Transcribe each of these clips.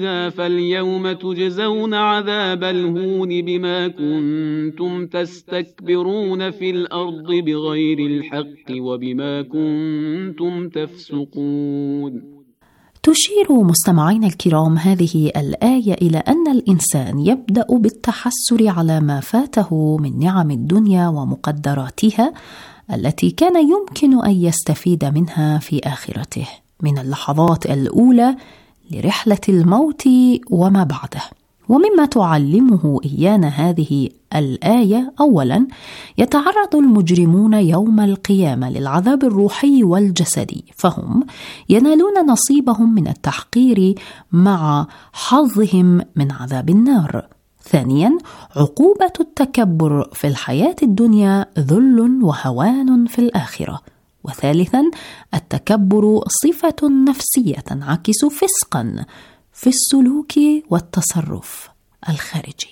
فيها فاليوم تجزون عذاب الهون بما كنتم تستكبرون في الأرض بغير الحق وبما كنتم تفسقون. تشير مستمعين الكرام هذه الآية إلى أن الإنسان يبدأ بالتحسر على ما فاته من نعم الدنيا ومقدراتها التي كان يمكن أن يستفيد منها في آخرته من اللحظات الأولى لرحلة الموت وما بعده. ومما تعلمه إيانا هذه الآية: أولاً، يتعرض المجرمون يوم القيامة للعذاب الروحي والجسدي، فهم ينالون نصيبهم من التحقير مع حظهم من عذاب النار. ثانياً، عقوبة التكبر في الحياة الدنيا ذل وهوان في الآخرة. وثالثاً، التكبر صفة نفسية تنعكس فسقاً في السلوك والتصرف الخارجي.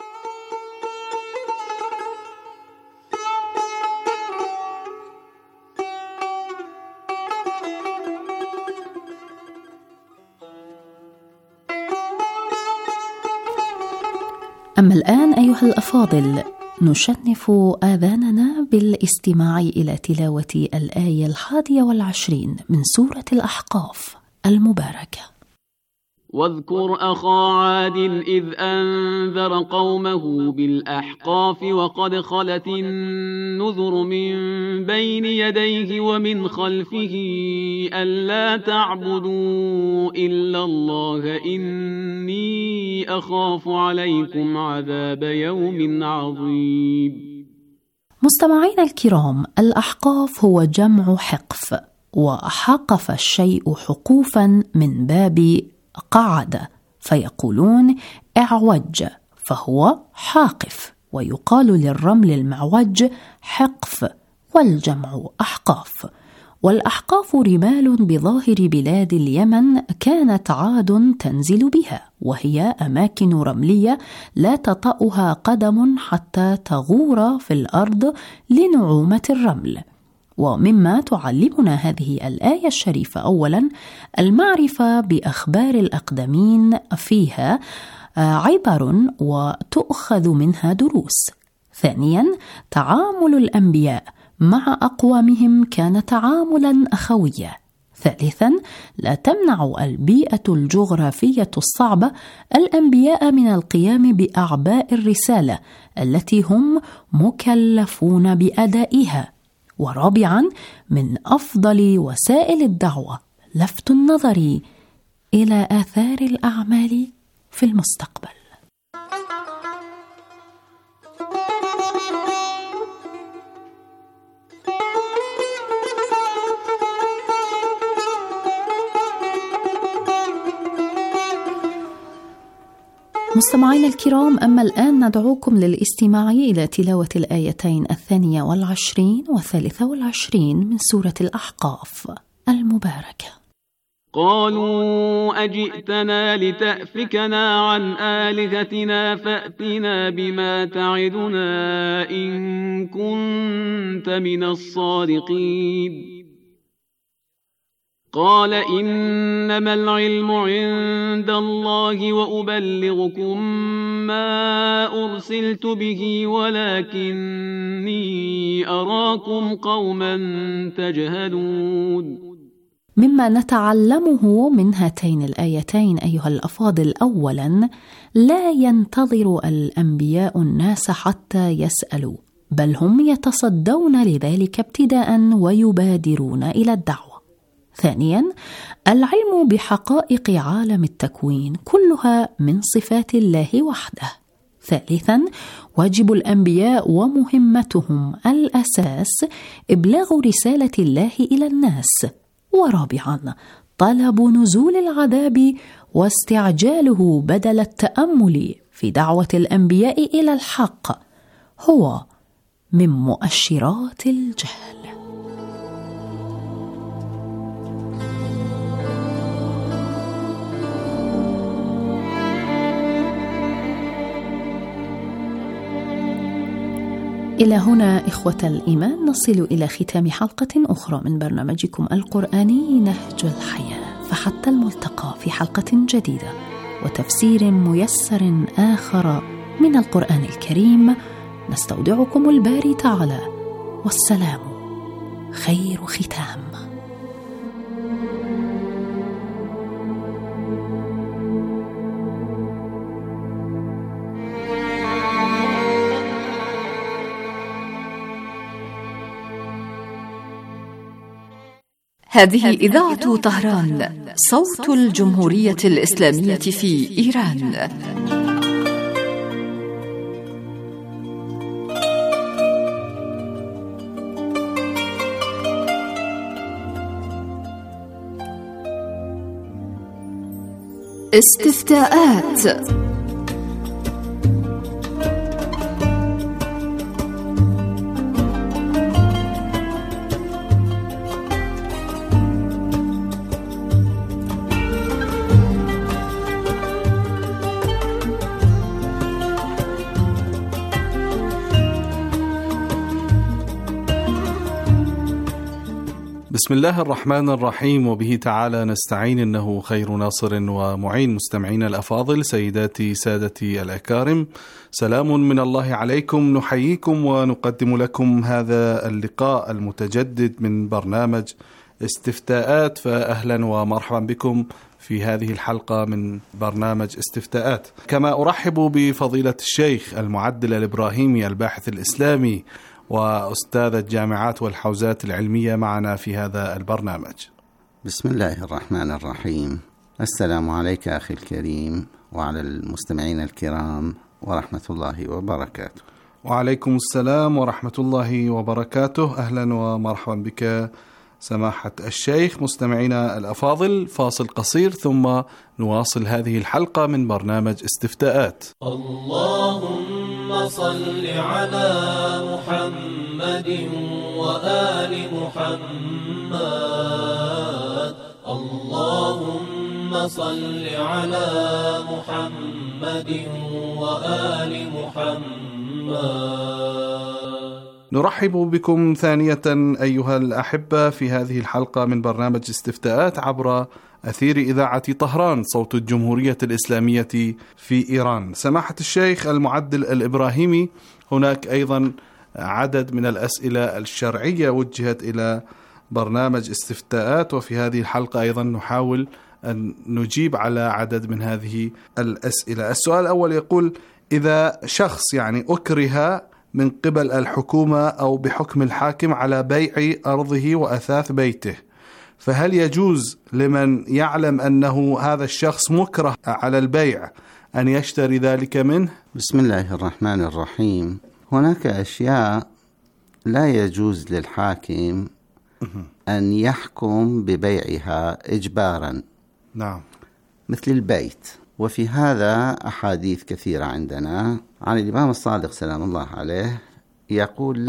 أما الآن أيها الأفاضل، نشنف آذاننا بالاستماع إلى تلاوة الآية 21 من سورة الأحقاف المباركة. واذكر أخا عاد إذ أنذر قومه بالأحقاف وقد خلت النذر من بين يديه ومن خلفه ألا تعبدوا إلا الله إني أخاف عليكم عذاب يوم عظيم. مستمعين الكرام، الأحقاف هو جمع حقف، وحقف الشيء حقوفا من باب قعد، فيقولون اعوج فهو حاقف، ويقال للرمل المعوج حقف، والجمع أحقاف. والأحقاف رمال بظاهر بلاد اليمن كانت عاد تنزل بها، وهي أماكن رملية لا تطأها قدم حتى تغور في الأرض لنعومة الرمل. ومما تعلمنا هذه الآية الشريفة: أولاً، المعرفة بأخبار الأقدمين فيها عبر وتؤخذ منها دروس. ثانياً، تعامل الأنبياء مع أقوامهم كان تعاملاً أخويا. ثالثاً، لا تمنع البيئة الجغرافية الصعبة الأنبياء من القيام بأعباء الرسالة التي هم مكلفون بأدائها. ورابعاً، من أفضل وسائل الدعوة لفت النظر إلى آثار الأعمال في المستقبل. مستمعين الكرام، أما الآن ندعوكم للاستماع إلى تلاوة الآيتين 22 و23 من سورة الأحقاف المباركة. قالوا أجئتنا لتأفكنا عن آلهتنا فأتنا بما تعدنا إن كنت من الصادقين. قال إنما العلم عند الله وأبلغكم ما أرسلت به ولكني أراكم قوما تجهلون. مما نتعلمه من هاتين الآيتين أيها الأفاضل: أولاً، لا ينتظر الأنبياء الناس حتى يسألوا، بل هم يتصدون لذلك ابتداء ويبادرون إلى الدعوة. ثانياً، العلم بحقائق عالم التكوين كلها من صفات الله وحده. ثالثاً، واجب الأنبياء ومهمتهم الأساس إبلاغ رسالة الله إلى الناس. ورابعاً، طلب نزول العذاب واستعجاله بدل التأمل في دعوة الأنبياء إلى الحق هو من مؤشرات الجهل. إلى هنا إخوة الإيمان نصل إلى ختام حلقة أخرى من برنامجكم القرآني نهج الحياة، فحتى الملتقى في حلقة جديدة، وتفسير ميسر آخر من القرآن الكريم نستودعكم الباري تعالى، والسلام خير ختام. هذه إذاعة طهران، صوت الجمهورية الإسلامية في إيران. استفتاءات. بسم الله الرحمن الرحيم، وبه تعالى نستعين، إنه خير ناصر ومعين. مستمعين الأفاضل، سيداتي سادتي الأكارم، سلام من الله عليكم. نحييكم ونقدم لكم هذا اللقاء المتجدد من برنامج استفتاءات، فأهلا ومرحبا بكم في هذه الحلقة من برنامج استفتاءات. كما أرحب بفضيلة الشيخ المعدل الإبراهيمي الباحث الإسلامي وأستاذ الجامعات والحوزات العلمية معنا في هذا البرنامج. بسم الله الرحمن الرحيم. السلام عليك أخي الكريم وعلى المستمعين الكرام ورحمة الله وبركاته. وعليكم السلام ورحمة الله وبركاته. أهلا ومرحبا بك سماحة الشيخ. مستمعينا الأفاضل، فاصل قصير ثم نواصل هذه الحلقة من برنامج استفتاءات. اللهم صل على محمد وآل محمد. اللهم صل على محمد وآل محمد. نرحب بكم ثانية أيها الأحبة في هذه الحلقة من برنامج استفتاءات عبر أثير إذاعة طهران، صوت الجمهورية الإسلامية في إيران. سماحة الشيخ المعدل الإبراهيمي، هناك أيضا عدد من الأسئلة الشرعية وجهت إلى برنامج استفتاءات، وفي هذه الحلقة أيضا نحاول أن نجيب على عدد من هذه الأسئلة. السؤال الأول يقول: إذا شخص أكره من قبل الحكومة أو بحكم الحاكم على بيع أرضه وأثاث بيته، فهل يجوز لمن يعلم أنه هذا الشخص مكره على البيع أن يشتري ذلك منه؟ بسم الله الرحمن الرحيم. هناك أشياء لا يجوز للحاكم أن يحكم ببيعها إجبارا، نعم، مثل البيت. وفي هذا أحاديث كثيرة عندنا عن الإمام الصادق سلام الله عليه، يقول: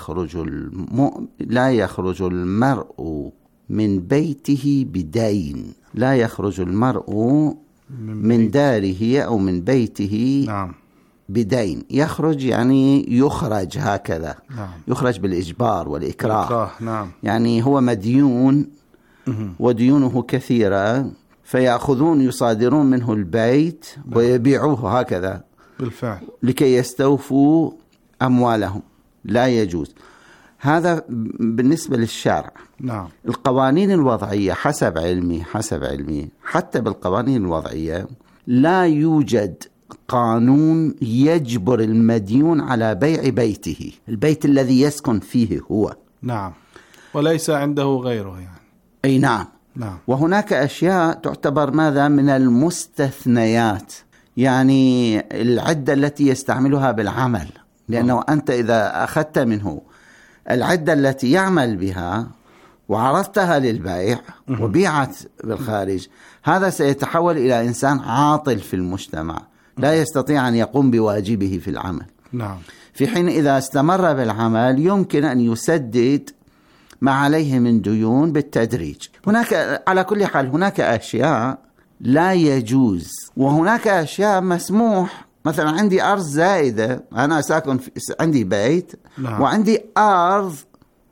لا يخرج المرء من بيته بدين. لا يخرج المرء من داره أو من بيته، نعم، بدين. يخرج يخرج هكذا، نعم، يخرج بالإجبار والإكراه، نعم. هو مديون وديونه كثيرة، فيأخذون يصادرون منه البيت ويبيعوه هكذا بالفعل لكي يستوفوا أموالهم. لا يجوز هذا بالنسبة للشرع. نعم. القوانين الوضعية حسب علمي حتى بالقوانين الوضعية لا يوجد قانون يجبر المديون على بيع بيته، البيت الذي يسكن فيه هو، نعم، وليس عنده غيره أي نعم. وهناك أشياء تعتبر ماذا من المستثنيات، العدة التي يستعملها بالعمل، لأنه أنت إذا أخذت منه العدة التي يعمل بها وعرضتها للبيع وبيعت بالخارج، هذا سيتحول إلى إنسان عاطل في المجتمع، لا يستطيع أن يقوم بواجبه في العمل. نعم. في حين إذا استمر بالعمل يمكن أن يسدد ما عليه من ديون بالتدريج. هناك على كل حال هناك أشياء لا يجوز وهناك أشياء مسموح. مثلا عندي أرض زائدة، أنا ساكن عندي بيت، نعم، وعندي أرض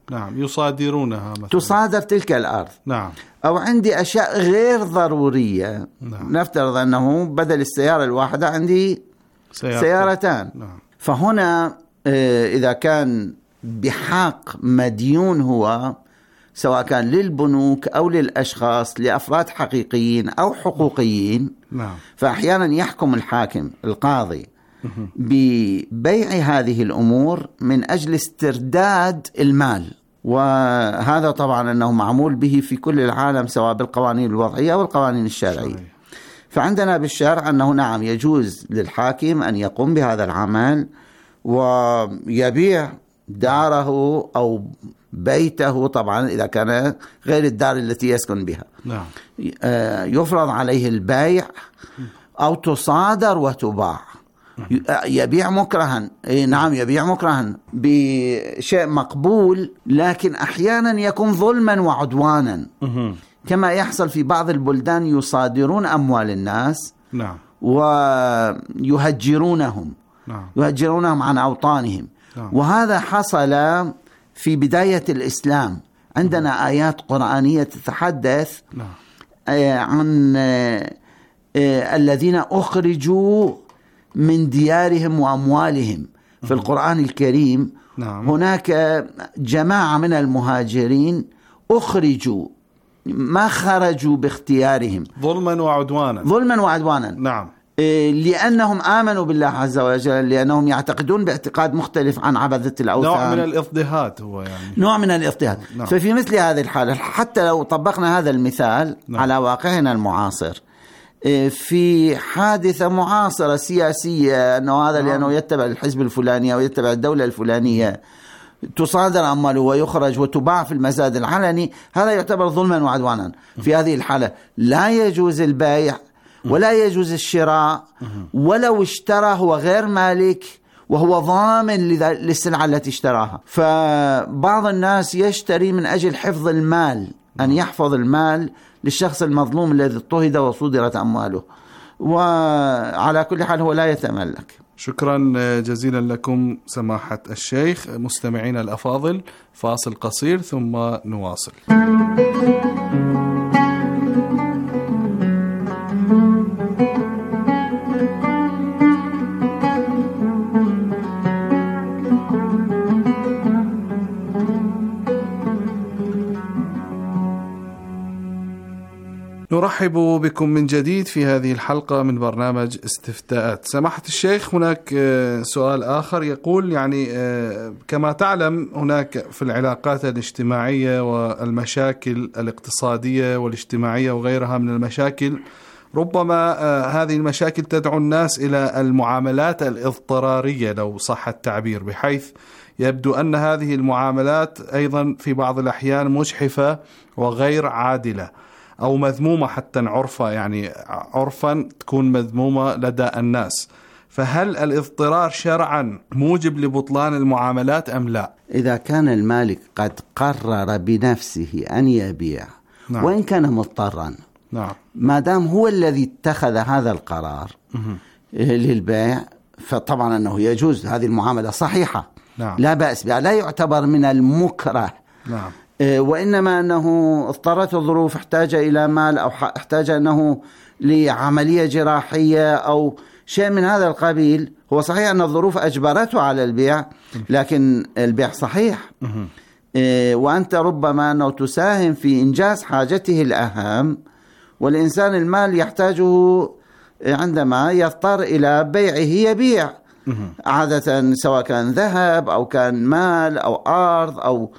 نعم، يصادرونها مثلا. تصادر تلك الأرض. نعم. أو عندي أشياء غير ضرورية. نعم. نفترض أنه بدل السيارة الواحدة عندي سيارتان. نعم. فهنا إذا كان بحق مديون هو، سواء كان للبنوك أو للأشخاص، لأفراد حقيقيين أو حقوقيين، نعم. فأحيانا يحكم الحاكم القاضي ببيع هذه الأمور من أجل استرداد المال. وهذا طبعا أنه معمول به في كل العالم، سواء بالقوانين الوضعية أو القوانين الشرعية. فعندنا بالشرع أنه نعم يجوز للحاكم أن يقوم بهذا العمل ويبيع داره أو بيته، طبعا إذا كان غير الدار التي يسكن بها. نعم. يفرض عليه البيع أو تصادر وتباع. يبيع مكرها. نعم، يبيع مكرها بشيء مقبول، لكن أحيانا يكون ظلما وعدوانا، كما يحصل في بعض البلدان، يصادرون أموال الناس. نعم. ويهجرونهم. نعم. يهجرونهم عن أوطانهم. نعم. وهذا حصل في بداية الإسلام. عندنا آيات قرآنية تتحدث عن الذين أخرجوا من ديارهم وأموالهم في القرآن الكريم. نعم. هناك جماعة من المهاجرين أخرجوا، ما خرجوا باختيارهم، ظلما وعدوانا. ظلما وعدوانا. نعم. لأنهم آمنوا بالله عز وجل، لأنهم يعتقدون باعتقاد مختلف عن عبدة الأوثان. نوع من الاضطهاد هو يعني. نوع من الاضطهاد. نعم. ففي مثل هذه الحالة، حتى لو طبقنا هذا المثال على واقعنا المعاصر، في حادثة معاصرة سياسية، أنه هذا لأنه يتبع الحزب الفلاني أو يتبع الدولة الفلانية، تصادر أمواله ويخرج وتباع في المزاد العلني، هذا يعتبر ظلما وعدوانا. في هذه الحالة لا يجوز البيع ولا يجوز الشراء، ولو اشترى هو غير مالك وهو ضامن للسلعة التي اشتراها. فبعض الناس يشتري من أجل حفظ المال، أن يحفظ المال للشخص المظلوم الذي اضطهد وصودرت أمواله، وعلى كل حال هو لا يتملك. شكرا جزيلا لكم سماحة الشيخ. مستمعين الأفاضل، فاصل قصير ثم نواصل. نرحب بكم من جديد في هذه الحلقة من برنامج استفتاءات. سماحة الشيخ، هناك سؤال آخر يقول يعني كما تعلم هناك في العلاقات الاجتماعية والمشاكل الاقتصادية والاجتماعية وغيرها من المشاكل، ربما هذه المشاكل تدعو الناس إلى المعاملات الاضطرارية لو صح التعبير، بحيث يبدو أن هذه المعاملات أيضا في بعض الأحيان مجحفة وغير عادلة أو مذمومة حتى عرفا، يعني عرفا تكون مذمومة لدى الناس. فهل الاضطرار شرعا موجب لبطلان المعاملات أم لا؟ إذا كان المالك قد قرر بنفسه أن يبيع، نعم. وإن كان مضطرا، نعم. ما دام هو الذي اتخذ هذا القرار للبيع، فطبعا أنه يجوز، هذه المعاملة صحيحة. نعم. لا بأس بها، لا يعتبر من المكره. نعم. وإنما أنه اضطرت الظروف، احتاج إلى مال أو احتاج أنه لعملية جراحية أو شيء من هذا القبيل. هو صحيح أن الظروف أجبرته على البيع، لكن البيع صحيح. وأنت ربما أنه تساهم في إنجاز حاجته الأهم، والإنسان المال يحتاجه عندما يضطر إلى بيعه يبيع عادة، سواء كان ذهب أو كان مال أو أرض أو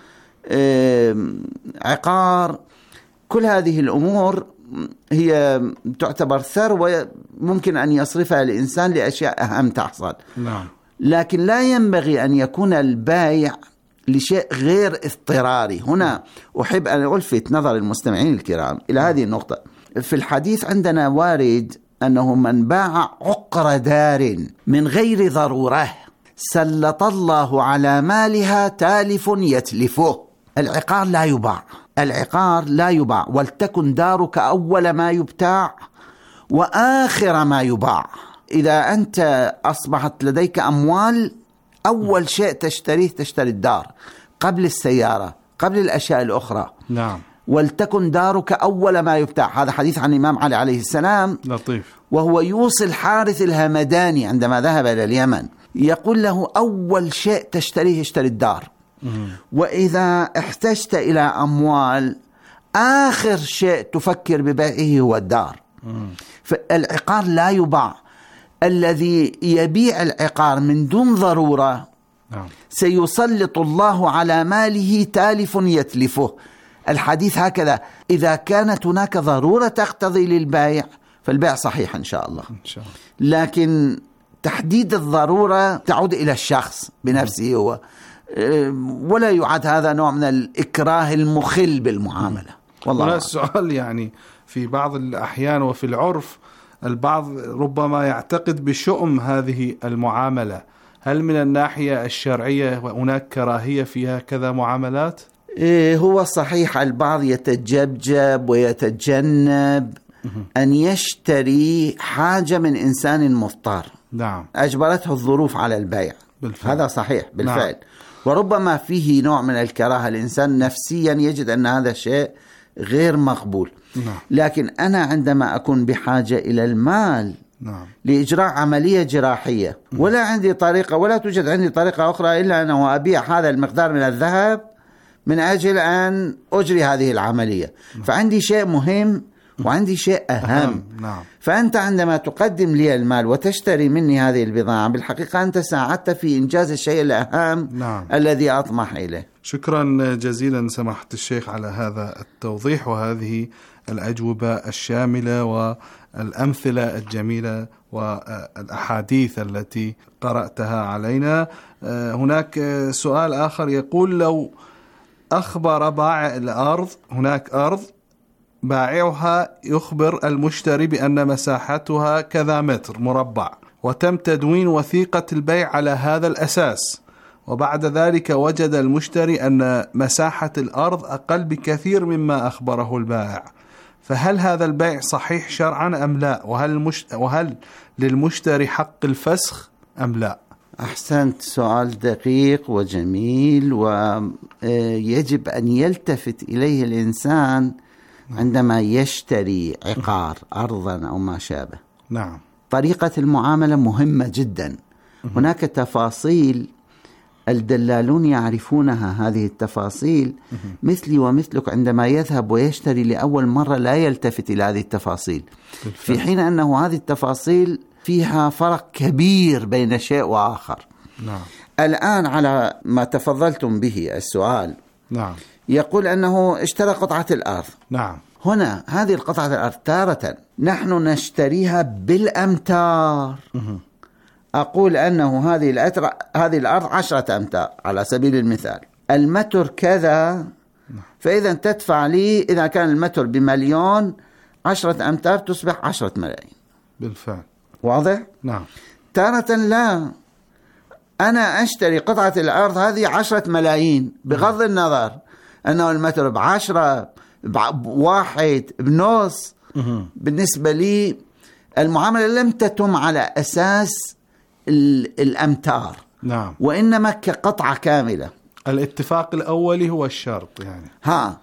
عقار. كل هذه الأمور هي تعتبر ثروة ممكن أن يصرفها الإنسان لأشياء أهم تحصل. نعم. لكن لا ينبغي أن يكون البائع لشيء غير اضطراري. هنا أحب أن ألفت نظر المستمعين الكرام إلى هذه النقطة. في الحديث عندنا وارد أنه من باع عقر دار من غير ضرورة سلط الله على مالها تالف يتلفه. العقار لا يباع، العقار لا يباع، ولتكن دارك أول ما يبتاع وآخر ما يباع. إذا أنت أصبحت لديك أموال، أول شيء تشتريه تشتري الدار قبل السيارة قبل الأشياء الأخرى. نعم. ولتكن دارك أول ما يبتاع، هذا حديث عن الإمام علي عليه السلام. لطيف. وهو يوصي الحارث الهمداني عندما ذهب إلى اليمن، يقول له أول شيء تشتريه اشتري الدار، وإذا احتجت إلى أموال آخر شيء تفكر ببيعه هو الدار. فالعقار لا يباع. الذي يبيع العقار من دون ضرورة سيسلط الله على ماله تالف يتلفه. الحديث هكذا، إذا كانت هناك ضرورة تقتضي للبيع فالبيع صحيح إن شاء الله. لكن تحديد الضرورة تعود إلى الشخص بنفسه هو، ولا يعد هذا نوع من الإكراه المخل بالمعاملة. والله السؤال يعني في بعض الأحيان وفي العرف البعض ربما يعتقد بشؤم هذه المعاملة، هل من الناحية الشرعية هناك كراهية فيها كذا معاملات؟ هو صحيح البعض يتجبجب ويتجنب أن يشتري حاجة من إنسان مضطر. نعم. أجبرته الظروف على البيع. بالفعل. هذا صحيح بالفعل. نعم. وربما فيه نوع من الكراهة، الإنسان نفسيا يجد أن هذا شيء غير مقبول. نعم. لكن أنا عندما أكون بحاجة إلى المال نعم. لإجراء عملية جراحية، ولا عندي طريقة ولا توجد عندي طريقة أخرى إلا أنه أبيع هذا المقدار من الذهب من أجل أن أجري هذه العملية، فعندي شيء مهم وعندي شيء أهم. نعم. فأنت عندما تقدم لي المال وتشتري مني هذه البضاعة بالحقيقة أنت ساعدت في إنجاز الشيء الأهم. نعم. الذي أطمح إليه. شكرا جزيلا سماحة الشيخ على هذا التوضيح وهذه الأجوبة الشاملة والأمثلة الجميلة والأحاديث التي قرأتها علينا. هناك سؤال آخر يقول: لو أخبر بائع الأرض، هناك أرض بائعها يخبر المشتري بأن مساحتها كذا متر مربع، وتم تدوين وثيقة البيع على هذا الأساس، وبعد ذلك وجد المشتري أن مساحة الأرض أقل بكثير مما أخبره البائع، فهل هذا البيع صحيح شرعا أم لا؟ وهل للمشتري حق الفسخ أم لا؟ أحسنت، سؤال دقيق وجميل، ويجب أن يلتفت إليه الإنسان عندما يشتري عقار أرضا أو ما شابه. نعم. طريقة المعاملة مهمة جدا. هناك تفاصيل الدلالون يعرفونها، هذه التفاصيل مثلي ومثلك عندما يذهب ويشتري لأول مرة لا يلتفت إلى هذه التفاصيل، في حين أنه هذه التفاصيل فيها فرق كبير بين شيء وآخر. نعم. الآن على ما تفضلتم به السؤال، نعم، يقول أنه اشترى قطعة الأرض. نعم. هنا هذه القطعة الأرض تارة نحن نشتريها بالأمتار. أقول أنه هذه الأرض 10 أمتار على سبيل المثال، المتر كذا، فإذا تدفع لي إذا كان المتر ب1,000,000 10 أمتار تصبح 10 ملايين. بالفعل. واضح؟ نعم. تارة لا، أنا أشتري قطعة الأرض هذه 10 ملايين بغض النظر أنه المتر ب10 ب1 بنص. بالنسبة لي المعاملة لم تتم على أساس الأمتار. نعم. وإنما كقطعة كاملة. الاتفاق الأولي هو الشرط يعني.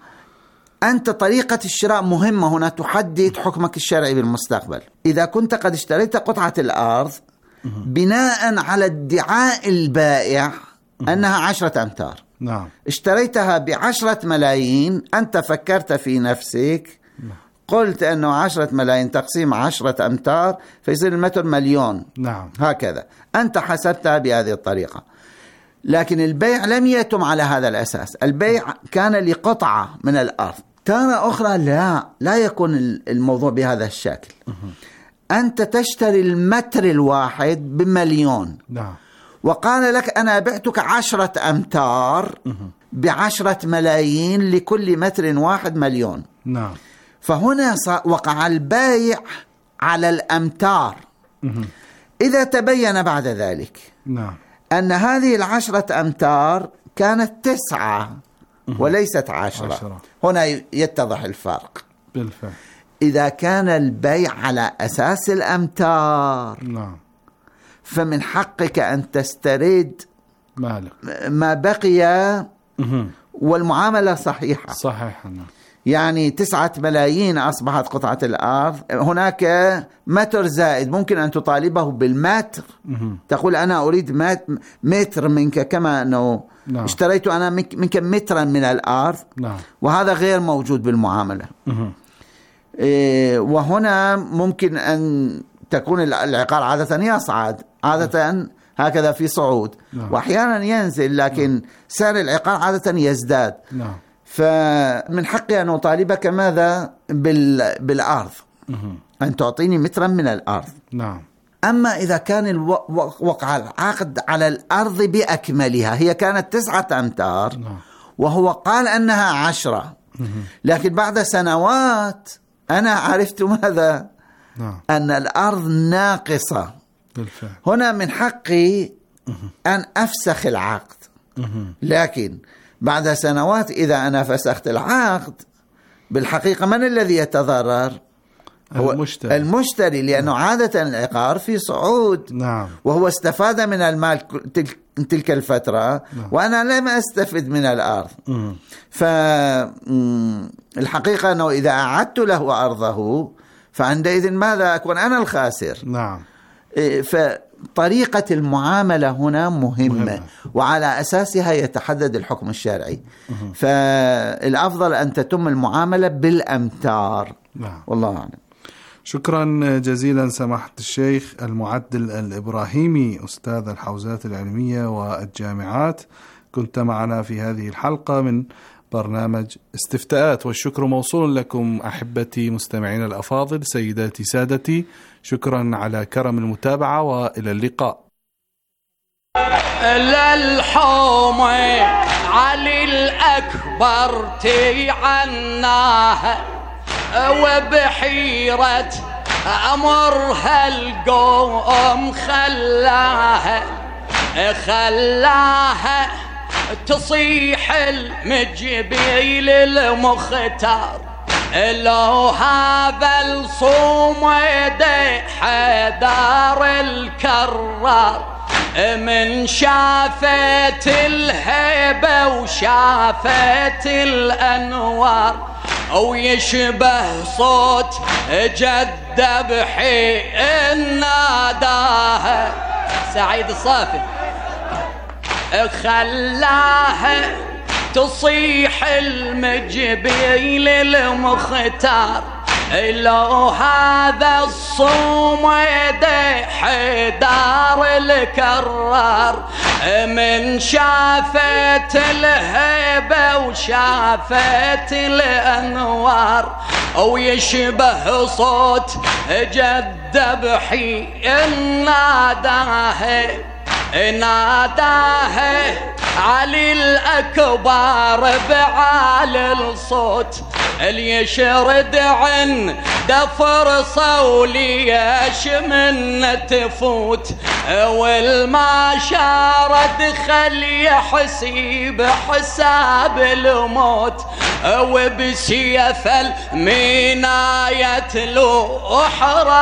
أنت طريقة الشراء مهمة هنا، تحدد حكمك الشرعي بالمستقبل. إذا كنت قد اشتريت قطعة الأرض بناء على ادعاء البائع أنها 10 أمتار، نعم، اشتريتها ب10 ملايين، أنت فكرت في نفسك قلت أنه 10 ملايين تقسيم 10 أمتار فيصير المتر 1,000,000. نعم. هكذا أنت حسبتها بهذه الطريقة، لكن البيع لم يتم على هذا الأساس. البيع كان لقطعة من الأرض. تارة أخرى لا يكون الموضوع بهذا الشكل. أنت تشتري المتر الواحد ب1,000,000. نعم. وقال لك أنا بعتك 10 أمتار ب10 ملايين، لكل متر واحد 1,000,000. نعم. فهنا وقع البيع على الأمتار. إذا تبين بعد ذلك نعم أن هذه 10 أمتار كانت 9 وليست 10، هنا يتضح الفرق. بالفعل. إذا كان البيع على أساس الأمتار، نعم، فمن حقك أن تسترد مالك ما بقي والمعاملة صحيحة. صحيح. يعني 9 ملايين أصبحت قطعة الأرض، هناك متر زائد ممكن أن تطالبه بالمتر، تقول أنا أريد متر منك، كما أنه اشتريت أنا منك مترا من الأرض، وهذا غير موجود بالمعاملة. وهنا ممكن أن تكون العقار عادة يصعد، عادة هكذا في صعود، وأحيانا ينزل، لكن سعر العقار عادة يزداد. فمن حقي أن أطالبك ماذا بالأرض، أن تعطيني مترا من الأرض. أما إذا كان وقع العقد على الأرض بأكملها، هي كانت 9 أمتار وهو قال أنها 10، لكن بعد سنوات أنا عرفت ماذا؟ أن الأرض ناقصة. هنا من حقي أن أفسخ العقد، لكن بعد سنوات إذا أنا فسخت العقد بالحقيقة من الذي يتضرر؟ هو المشتري، لأنه عادة العقار في صعود، وهو استفاد من المال تلك الفترة، وأنا لم أستفد من الأرض. فالحقيقة أنه إذا أعدت له أرضه فعندئذ ماذا أكون؟ أنا الخاسر. فطريقة المعاملة هنا مهمة، وعلى أساسها يتحدد الحكم الشرعي. فالأفضل أن تتم المعاملة بالأمتار. والله أعلم. شكرا جزيلا سماحة الشيخ المعدل الإبراهيمي، أستاذ الحوزات العلمية والجامعات، كنت معنا في هذه الحلقة من برنامج استفتاءات. والشكر موصول لكم أحبتي مستمعين الأفاضل، سيداتي سادتي، شكرا على كرم المتابعة، وإلى اللقاء. للحومة علي الأكبر تعناها، وبحيرة أمرها القوم خلاها تصيح المجبيل المختار، لو هذا الصمد حدار الكرار، من شافت الهيبة وشافت الأنوار، أو يشبه صوت جد بحين ناداها سعيد الصافي، خلاها تصيح المجبيل المختار، لو هذا الصمد حدار الكرار، من شافت الهيبة وشافت الأنوار، أو يشبه صوت جد بحين ناداه علي الأكبر بعالي الصوت، اللي يشرد عن فرصة وليش من تفوت، والما شارد خلي حسيب حساب الموت، وبسيف المناية لوح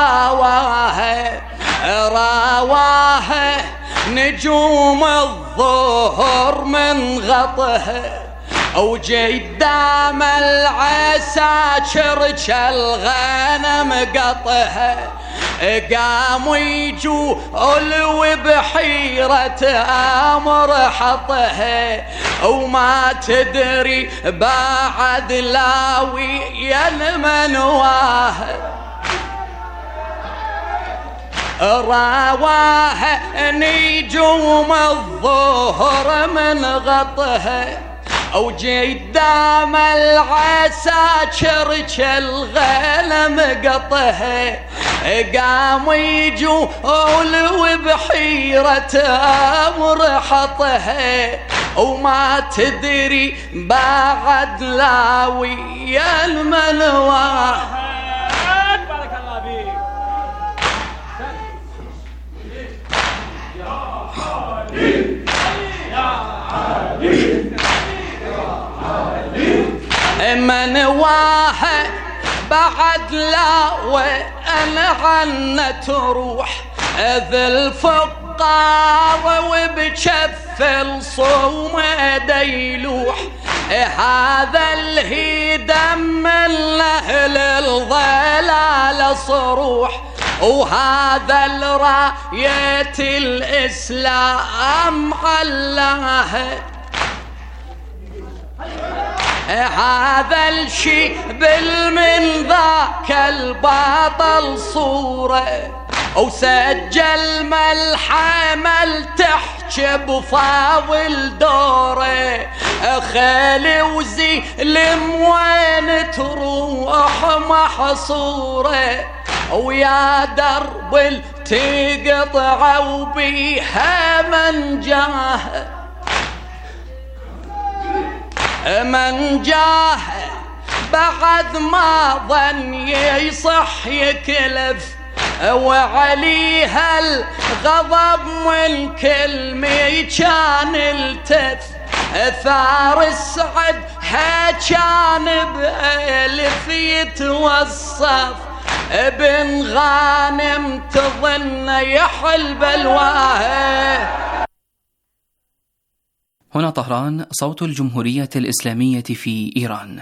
رواها نجوم الظهر من غطها، وجدام العساكر كالغنم قطها، قاموا يجوا بحيرة أمر حطها، وما تدري بعد لاوي ينمنواها، رواها نجوم الظهر من غطها، وجدام العساكر كالغنم قطها، قاموا يجوا بحيرة أمر حطها، وما تدري بعد لاوي المنواه. بارك الله فيك. منواه بعد لا وأنا عنا تروح، ذي الفقار وبجف الصوم ديلوح، هذا الهدم من أهل الضلال صروح، وهذا الراية الإسلام علاها، هذا الشبل من ذاك البطل صورة، وسجل ملحمة تحكي بفاضل دوره، خالي وزلم وين تروح محصوره، ويا درب تقطع وبيها من جاه بعد ما ظن يصح يكلف، وعليها الغضب من كلمة كان التف، ثار السعد كان بألف يتوصف، ابن غانم تظن يحل بلواه. هنا طهران، صوت الجمهورية الإسلامية في إيران.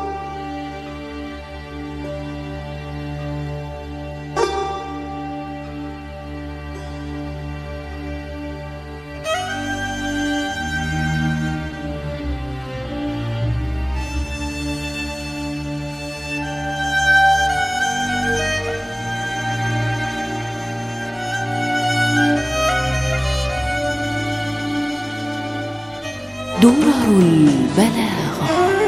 درر البلاغة.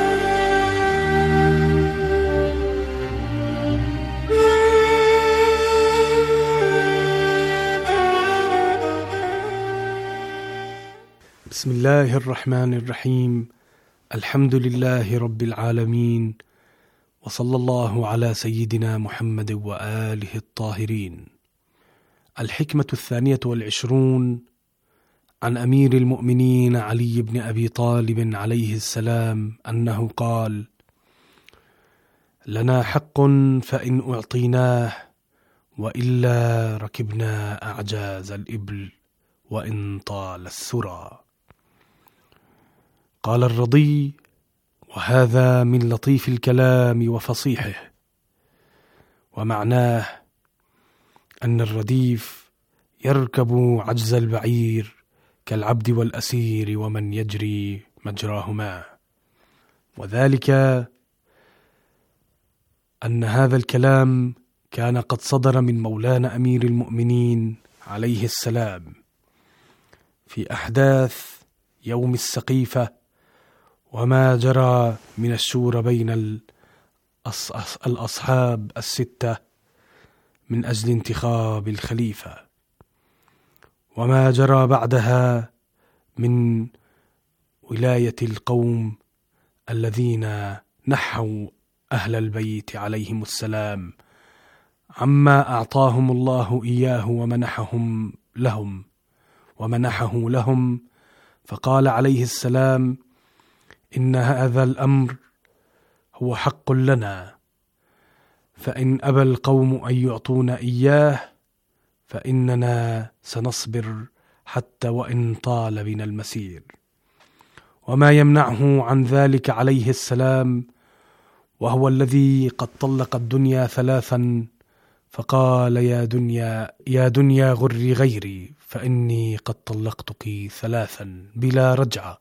بسم الله الرحمن الرحيم. الحمد لله رب العالمين، وصلى الله على سيدنا محمد وآله الطاهرين. الحكمة 22 عن أمير المؤمنين علي بن أبي طالب عليه السلام أنه قال: لنا حق فإن أعطيناه، وإلا ركبنا أعجاز الإبل وإن طال السرى. قال الرضي: وهذا من لطيف الكلام وفصيحه، ومعناه أن الرديف يركب عجز البعير كالعبد والأسير ومن يجري مجراهما، وذلك أن هذا الكلام كان قد صدر من مولانا أمير المؤمنين عليه السلام في أحداث يوم السقيفة، وما جرى من الشورى بين الأصحاب الستة من أجل انتخاب الخليفة، وما جرى بعدها من ولاية القوم الذين نحوا أهل البيت عليهم السلام عما أعطاهم الله إياه ومنحه لهم، فقال عليه السلام: إن هذا الأمر هو حق لنا، فإن أبى القوم أن يعطونا إياه فإننا سنصبر حتى وإن طال بنا المسير. وما يمنعه عن ذلك عليه السلام، وهو الذي قد طلق الدنيا 3 فقال: يا دنيا غري غيري، فإني قد طلقتك 3 بلا رجعة.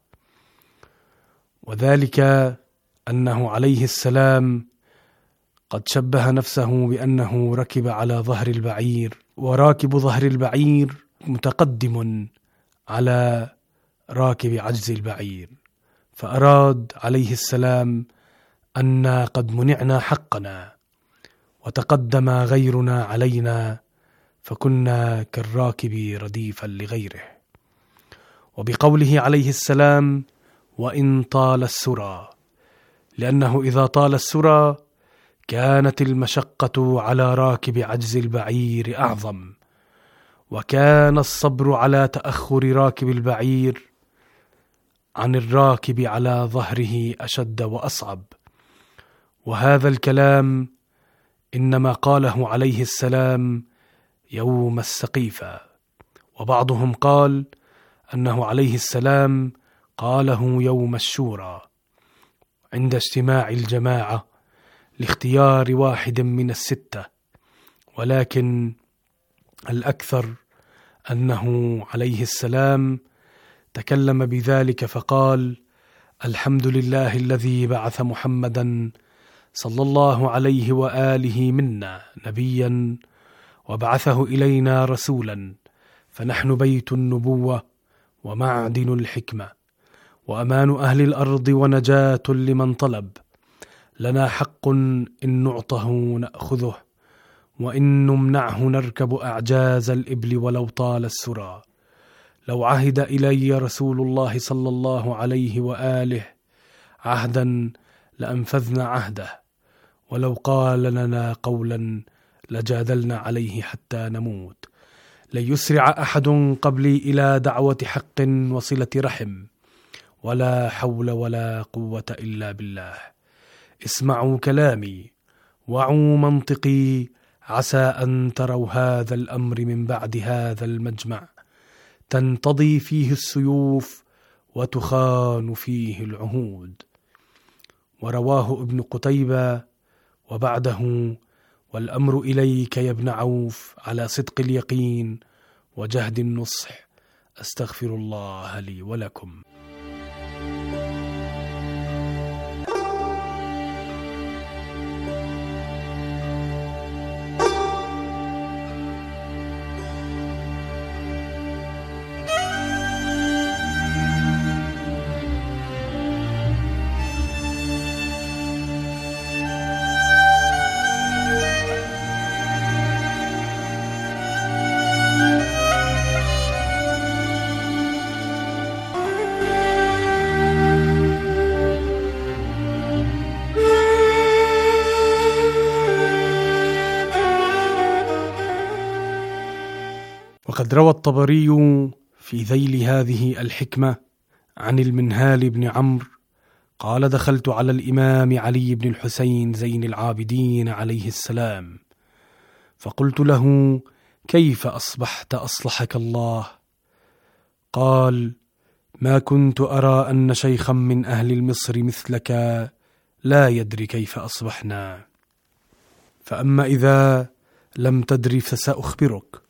وذلك أنه عليه السلام قد شبه نفسه بأنه ركب على ظهر البعير، وراكب ظهر البعير متقدم على راكب عجز البعير، فأراد عليه السلام أن قد منعنا حقنا وتقدم غيرنا علينا، فكنا كالراكب رديفا لغيره. وبقوله عليه السلام: وإن طال السرى، لأنه إذا طال السرى كانت المشقة على راكب عجز البعير أعظم، وكان الصبر على تأخر راكب البعير عن الراكب على ظهره أشد وأصعب. وهذا الكلام إنما قاله عليه السلام يوم السقيفة، وبعضهم قال أنه عليه السلام قاله يوم الشورى، عند اجتماع الجماعة لاختيار واحد من الستة، ولكن الأكثر أنه عليه السلام تكلم بذلك فقال: الحمد لله الذي بعث محمدا صلى الله عليه وآله منا نبيا وبعثه إلينا رسولا، فنحن بيت النبوة ومعدن الحكمة وأمان أهل الأرض ونجاة لمن طلب، لنا حق إن نعطه نأخذه، وإن نمنعه نركب أعجاز الإبل ولو طال السرى. لو عهد إلي رسول الله صلى الله عليه وآله عهدا لأنفذنا عهده، ولو قال لنا قولا لجادلنا عليه حتى نموت. لن يسرع أحد قبلي إلى دعوة حق وصلة رحم، ولا حول ولا قوة إلا بالله. اسمعوا كلامي وعوا منطقي، عسى أن تروا هذا الأمر من بعد هذا المجمع، تنتضي فيه السيوف وتخان فيه العهود. ورواه ابن قتيبة وبعده: والأمر إليك يا ابن عوف على صدق اليقين وجهد النصح، أستغفر الله لي ولكم. وقد روى الطبري في ذيل هذه الحكمة عن المنهال بن عمرو قال: دخلت على الإمام علي بن الحسين زين العابدين عليه السلام، فقلت له: كيف أصبحت أصلحك الله؟ قال: ما كنت أرى أن شيخا من أهل المصر مثلك لا يدري كيف أصبحنا، فأما إذا لم تدري فسأخبرك.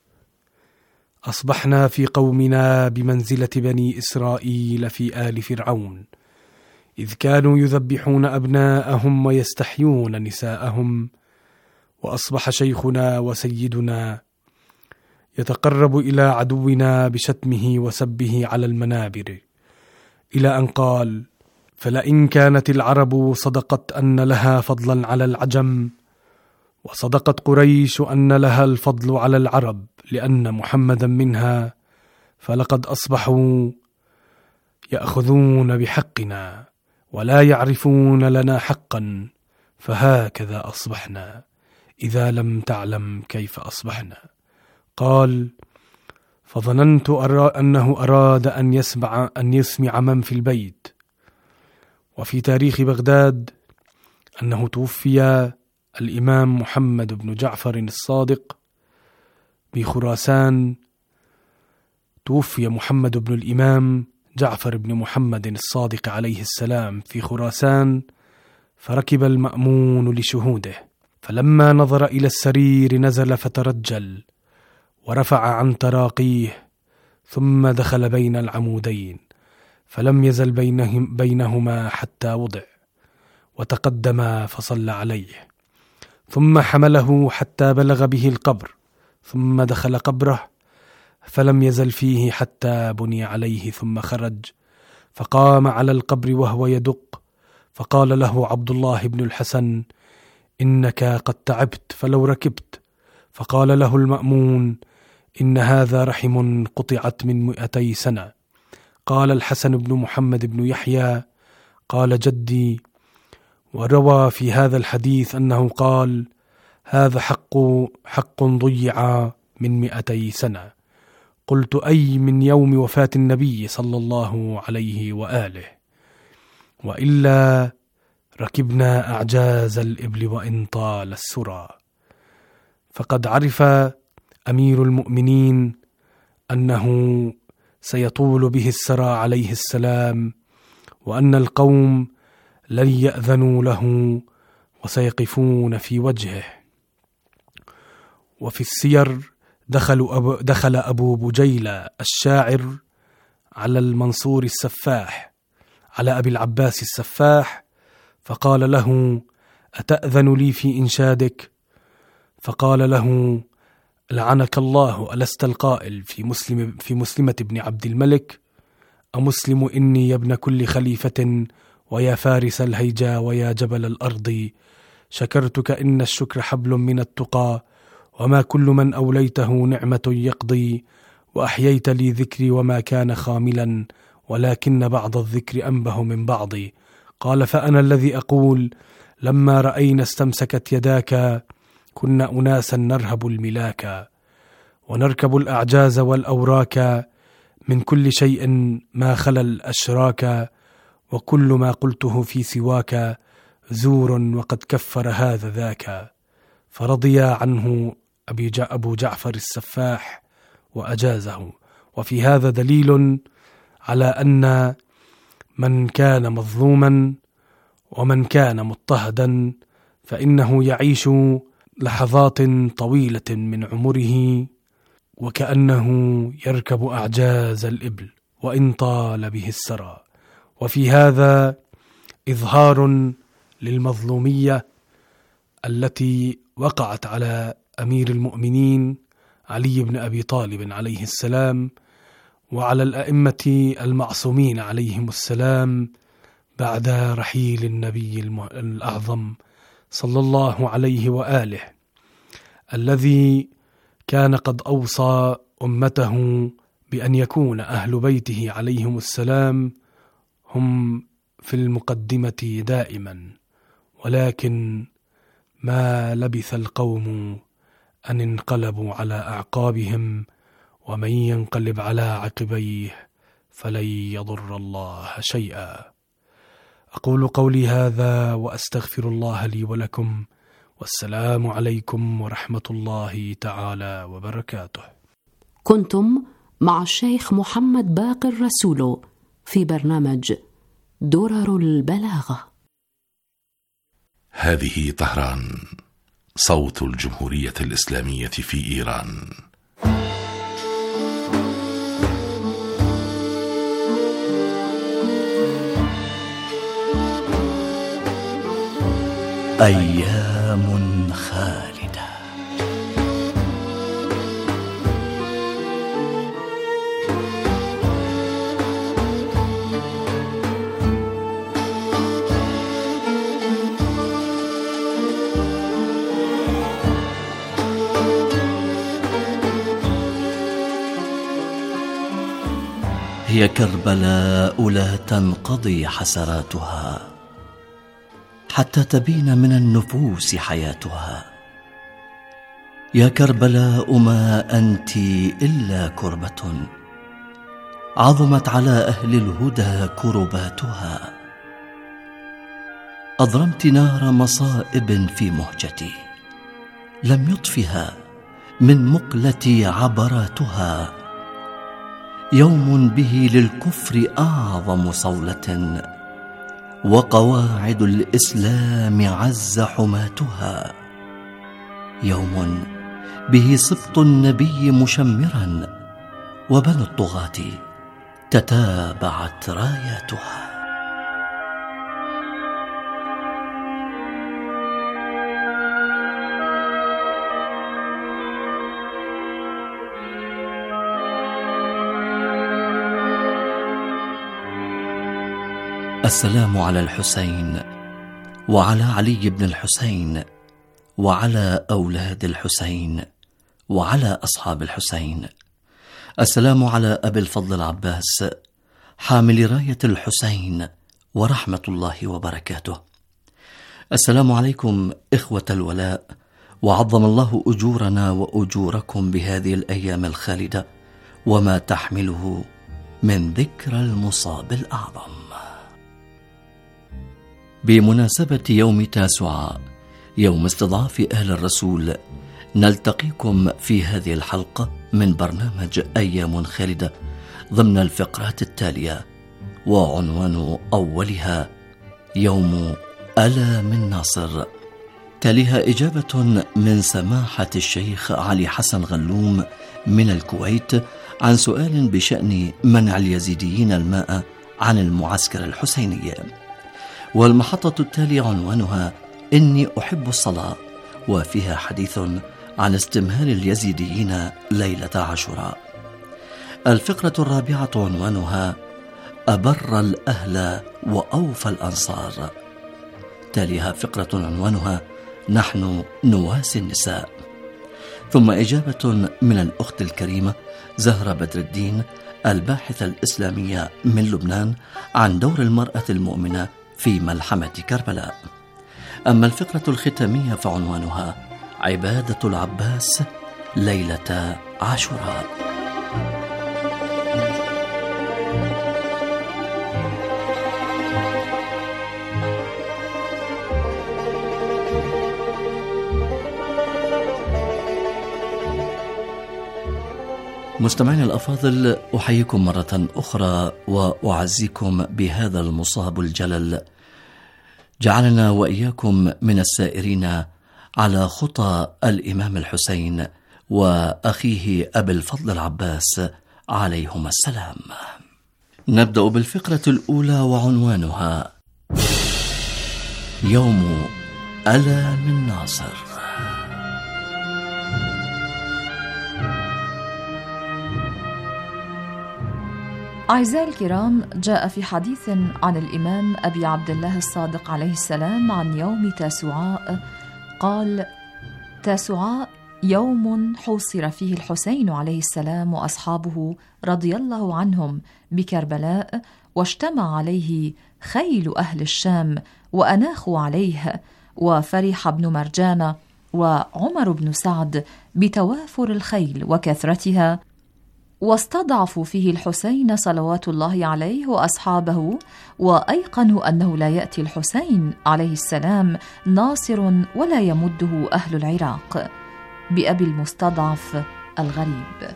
أصبحنا في قومنا بمنزلة بني إسرائيل في آل فرعون، إذ كانوا يذبحون أبناءهم ويستحيون نساءهم، وأصبح شيخنا وسيدنا يتقرب إلى عدونا بشتمه وسبه على المنابر، إلى أن قال: فلئن كانت العرب صدقت أن لها فضلا على العجم، وصدقت قريش أن لها الفضل على العرب لأن محمدا منها، فلقد أصبحوا يأخذون بحقنا ولا يعرفون لنا حقا، فهكذا أصبحنا إذا لم تعلم كيف أصبحنا. قال: فظننت أنه أراد أن يسمع من في البيت. وفي تاريخ بغداد أنه توفي الإمام محمد بن جعفر الصادق بخراسان، توفي محمد بن الإمام جعفر بن محمد الصادق عليه السلام في خراسان، فركب المأمون لشهوده، فلما نظر إلى السرير نزل فترجل ورفع عن تراقيه، ثم دخل بين العمودين فلم يزل بينهما حتى وضع، وتقدم فصلى عليه، ثم حمله حتى بلغ به القبر، ثم دخل قبره فلم يزل فيه حتى بني عليه، ثم خرج فقام على القبر وهو يدق، فقال له عبد الله بن الحسن: إنك قد تعبت فلو ركبت. فقال له المأمون: إن هذا رحم قطعت من 200 سنة. قال الحسن بن محمد بن يحيى: قال جدي. وروى في هذا الحديث أنه قال: هذا حق ضيع من 200 سنة. قلت: أي من يوم وفاة النبي صلى الله عليه وآله، وإلا ركبنا أعجاز الإبل وإن طال السرى. فقد عرف أمير المؤمنين أنه سيطول به السرى عليه السلام، وأن القوم لن يأذنوا له وسيقفون في وجهه. وفي السير دخل أبو بجيلة الشاعر على المنصور السفاح، على أبي العباس السفاح، فقال له: أتأذن لي في إنشادك؟ فقال له: لعنك الله، ألست القائل في مسلمة بن عبد الملك: أمسلم إني يا ابن كل خليفة، ويا فارس الهيجا، ويا جبل الأرض، شكرتك إن الشكر حبل من التقى، وما كل من أوليته نعمة يقضي، وأحييت لي ذكري وما كان خاملا، ولكن بعض الذكر أنبه من بعض. قال: فأنا الذي أقول: لما رأينا استمسكت يداك، كنا أناسا نرهب الملاك، ونركب الأعجاز والأوراك، من كل شيء ما خلا الأشراك، وكل ما قلته في سواك زور، وقد كفر هذا ذاك. فرضي عنه أبو جعفر السفاح وأجازه. وفي هذا دليل على أن من كان مظلوما ومن كان مضطهدا فإنه يعيش لحظات طويلة من عمره وكأنه يركب أعجاز الإبل وإن طال به السرى. وفي هذا إظهار للمظلومية التي وقعت على أمير المؤمنين علي بن أبي طالب عليه السلام، وعلى الأئمة المعصومين عليهم السلام بعد رحيل النبي الأعظم صلى الله عليه وآله، الذي كان قد أوصى أمته بأن يكون أهل بيته عليهم السلام هم في المقدمة دائما. ولكن ما لبث القوم أن انقلبوا على أعقابهم، ومن ينقلب على عقبيه فلن يضر الله شيئا. أقول قولي هذا وأستغفر الله لي ولكم، والسلام عليكم ورحمة الله تعالى وبركاته. كنتم مع الشيخ محمد باقر رسول في برنامج درر البلاغة. هذه طهران، صوت الجمهورية الإسلامية في إيران. أيام خالدة. هي كربلاء لا تنقضي حسراتها حتى تبين من النفوس حياتها. يا كربلاء ما أنت إلا كربة عظمت على أهل الهدى كرباتها. أضرمت نار مصائب في مهجتي لم يطفها من مقلتي عبراتها. يوم به للكفر أعظم صولة وقواعد الإسلام عز حماتها. يوم به سبط النبي مشمرا وبنو الطغاة تتابعت راياتها. السلام على الحسين وعلى علي بن الحسين وعلى أولاد الحسين وعلى أصحاب الحسين. السلام على أبي الفضل العباس حامل راية الحسين ورحمة الله وبركاته. السلام عليكم إخوة الولاء، وعظم الله أجورنا وأجوركم بهذه الأيام الخالدة وما تحمله من ذكرى المصاب الأعظم. بمناسبة يوم تاسوعاء، يوم استضعاف أهل الرسول، نلتقيكم في هذه الحلقة من برنامج أيام خالدة ضمن الفقرات التالية، وعنوان أولها يوم ألا من ناصر. تليها إجابة من سماحة الشيخ علي حسن غلوم من الكويت عن سؤال بشأن منع اليزيديين الماء عن المعسكر الحسيني. والمحطة التالية عنوانها إني أحب الصلاة، وفيها حديث عن استمهال اليزيديين ليلة عاشوراء. الفقرة الرابعة عنوانها أبر الأهل وأوفى الأنصار. تاليها فقرة عنوانها نحن نواسي النساء. ثم إجابة من الأخت الكريمة زهرة بدر الدين الباحثة الإسلامية من لبنان عن دور المرأة المؤمنة في ملحمة كربلاء. أما الفقرة الختامية فعنوانها عبادة العباس ليلة عاشوراء. مستمعين الأفاضل، أحييكم مرة أخرى وأعزيكم بهذا المصاب الجلل جعلنا وإياكم من السائرين على خطى الإمام الحسين وأخيه أبي الفضل العباس عليهما السلام. نبدأ بالفقرة الأولى وعنوانها يوم ألا من ناصر. أعزائي الكرام، جاء في حديث عن الإمام أبي عبد الله الصادق عليه السلام عن يوم تاسوعاء قال: تاسوعاء يوم حوصر فيه الحسين عليه السلام وأصحابه رضي الله عنهم بكربلاء، واجتمع عليه خيل أهل الشام وأناخوا عليه، وفرح ابن مرجان وعمر بن سعد بتوافر الخيل وكثرتها، واستضعفوا فيه الحسين صلوات الله عليه وأصحابه، وأيقنوا أنه لا يأتي الحسين عليه السلام ناصر ولا يمده أهل العراق، بأبي المستضعف الغريب.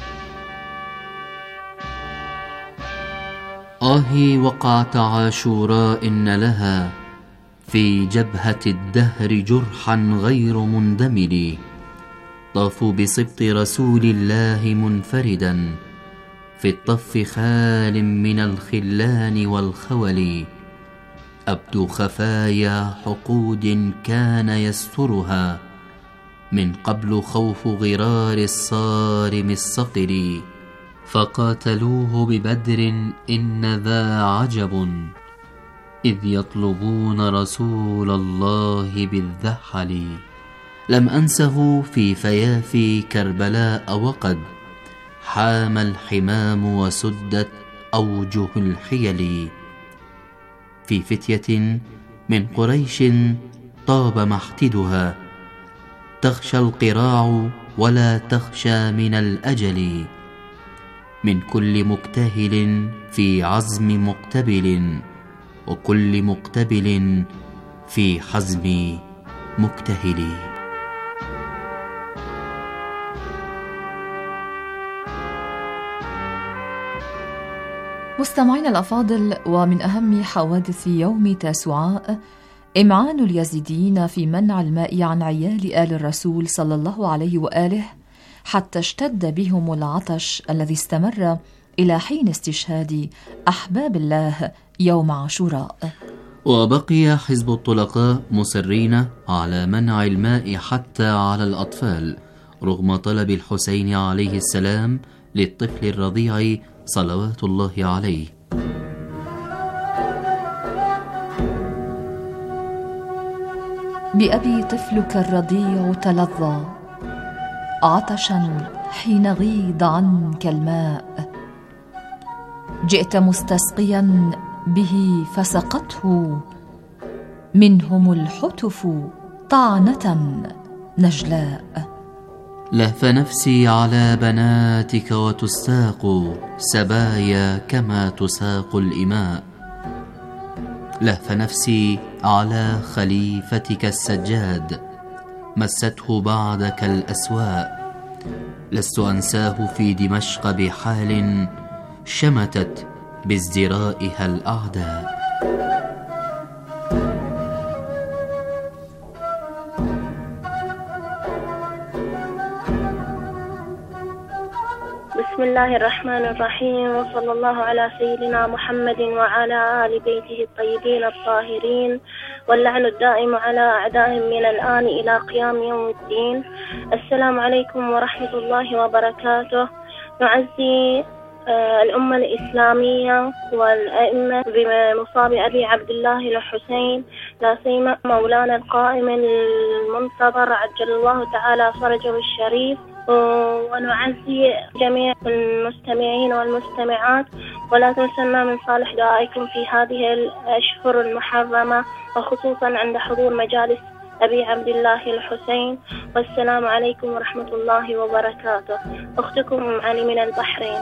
آهي وقعة عاشوراء إن لها في جبهة الدهر جرحا غير مندمل، طافوا بسبط رسول الله منفردا في الطف خال من الخلان والخول، أبدو خفايا حقود كان يسترها من قبل خوف غرار الصارم الصقر، فقاتلوه ببدر إن ذا عجب إذ يطلبون رسول الله بالذحل. لم أنسه في فيافي كربلاء وقد حام الحمام وسدت أوجه الحيل، في فتية من قريش طاب محتدها، تخشى القراع ولا تخشى من الأجل، من كل مكتهل في عزم مقتبل، وكل مقتبل في حزم مكتهل. مستمعين الأفاضل، ومن أهم حوادث يوم تاسوعاء إمعان اليزيديين في منع الماء عن عيال آل الرسول صلى الله عليه وآله، حتى اشتد بهم العطش الذي استمر إلى حين استشهاد أحباب الله يوم عاشوراء. وبقي حزب الطلقاء مصرين على منع الماء حتى على الأطفال، رغم طلب الحسين عليه السلام للطفل الرضيع صلوات الله عليه. بأبي طفلك الرضيع تلظى عطشا حين غيض عنك الماء، جئت مستسقيا به فسقته منهم الحتف طعنة نجلاء. لهف نفسي على بناتك وتساق سبايا كما تساق الإماء، لهف نفسي على خليفتك السجاد مسته بعدك الأسواء، لست أنساه في دمشق بحال شمتت بازدرائها الأعداء. بسم الله الرحمن الرحيم، وصلى الله على سيدنا محمد وعلى آل بيته الطيبين الطاهرين، واللعن الدائم على أعدائهم من الآن إلى قيام يوم الدين. السلام عليكم ورحمة الله وبركاته. نعزي الأمة الإسلامية والأئمة بمصاب أبي عبد الله الحسين، لا سيما مولانا القائم المنتظر عجل الله تعالى فرجه الشريف، ونعزي جميع المستمعين والمستمعات، ولا تنسنا من صالح دعائكم في هذه الأشهر المحرمة، وخصوصا عند حضور مجالس أبي عبد الله الحسين. والسلام عليكم ورحمة الله وبركاته. أختكم علي من البحرين.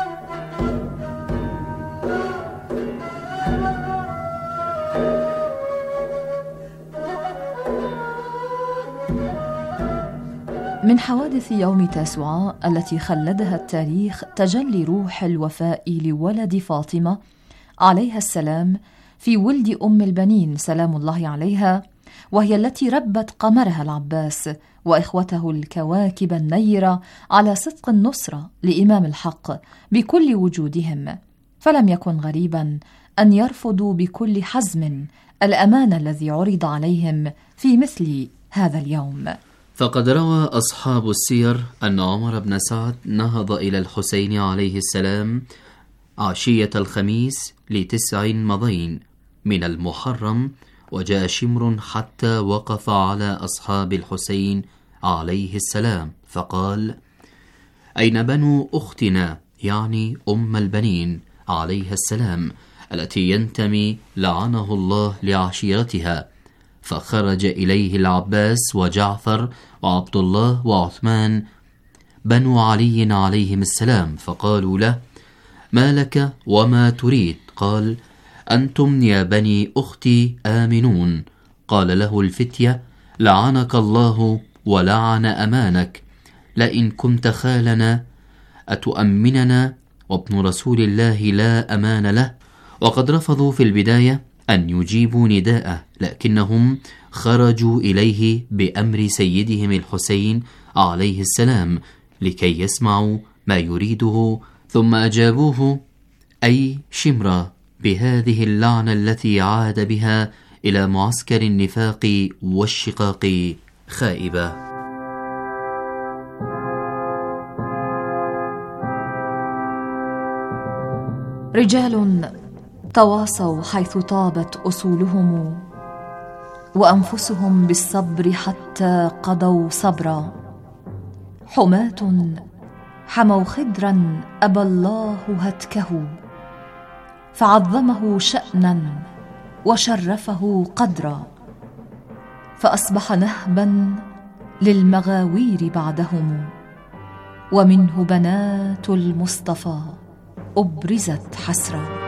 من حوادث يوم تاسوعاء التي خلدها التاريخ تجلي روح الوفاء لولد فاطمة عليها السلام في ولد أم البنين سلام الله عليها، وهي التي ربت قمرها العباس وإخوته الكواكب النيرة على صدق النصرة لإمام الحق بكل وجودهم، فلم يكن غريبا أن يرفضوا بكل حزم الأمان الذي عرض عليهم في مثل هذا اليوم. فقد روى أصحاب السير أن عمر بن سعد نهض إلى الحسين عليه السلام عشية الخميس ل9 مضين من المحرم، وجاء شمر حتى وقف على أصحاب الحسين عليه السلام فقال: أين بنو أختنا، يعني أم البنين عليها السلام التي ينتمي لعنه الله لعشيرتها؟ فخرج إليه العباس وجعفر وعبد الله وعثمان بنو علي عليهم السلام، فقالوا له: ما لك وما تريد؟ قال: أنتم يا بني أختي آمنون. قال له الفتية: لعنك الله ولعن أمانك، لئن كنت خالنا أتؤمننا، وابن رسول الله لا أمان له. وقد رفضوا في البداية أن يجيبوا نداءه، لكنهم خرجوا إليه بأمر سيدهم الحسين عليه السلام لكي يسمعوا ما يريده، ثم أجابوه أي شمرا بهذه اللعنة التي عاد بها إلى معسكر النفاق والشقاق خائبة. رجال تواصوا حيث طابت أصولهم، وأنفسهم بالصبر حتى قضوا صبرا، حماة حموا خدرا أبى الله هتكه، فعظمه شأنا وشرفه قدرا، فأصبح نهبا للمغاوير بعدهم، ومنه بنات المصطفى أبرزت حسرا.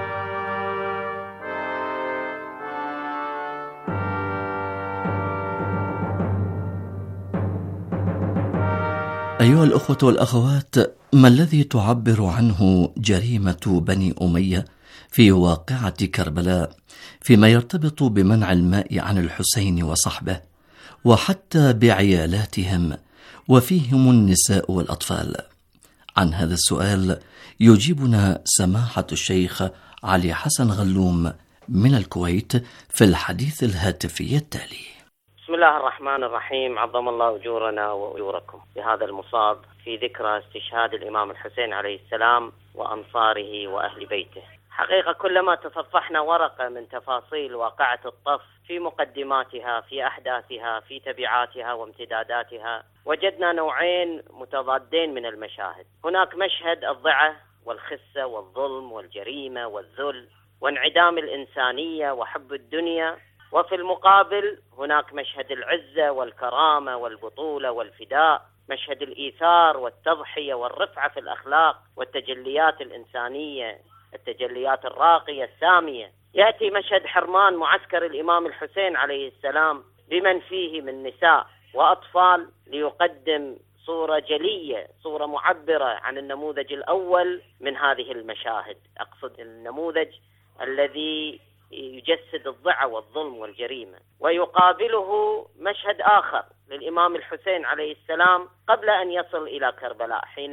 أيها الأخوة والأخوات، ما الذي تعبر عنه جريمة بني أمية في واقعة كربلاء فيما يرتبط بمنع الماء عن الحسين وصحبه، وحتى بعيالاتهم وفيهم النساء والأطفال؟ عن هذا السؤال يجيبنا سماحة الشيخ علي حسن غلوم من الكويت في الحديث الهاتفي التالي. بسم الله الرحمن الرحيم. عظم الله أجورنا وأجوركم بهذا المصاب في ذكرى استشهاد الإمام الحسين عليه السلام وأنصاره وأهل بيته. حقيقة كلما تصفحنا ورقة من تفاصيل واقعة الطف في مقدماتها، في أحداثها، في تبعاتها وامتداداتها، وجدنا نوعين متضادين من المشاهد. هناك مشهد الضعة والخسة والظلم والجريمة والذل وانعدام الإنسانية وحب الدنيا، وفي المقابل هناك مشهد العزة والكرامة والبطولة والفداء، مشهد الإيثار والتضحية والرفعة في الأخلاق والتجليات الإنسانية، التجليات الراقية السامية. يأتي مشهد حرمان معسكر الإمام الحسين عليه السلام بمن فيه من نساء وأطفال ليقدم صورة جلية، صورة معبرة عن النموذج الأول من هذه المشاهد. أقصد النموذج الذي يجسد الضعة والظلم والجريمة. ويقابله مشهد آخر للإمام الحسين عليه السلام قبل أن يصل إلى كربلاء، حين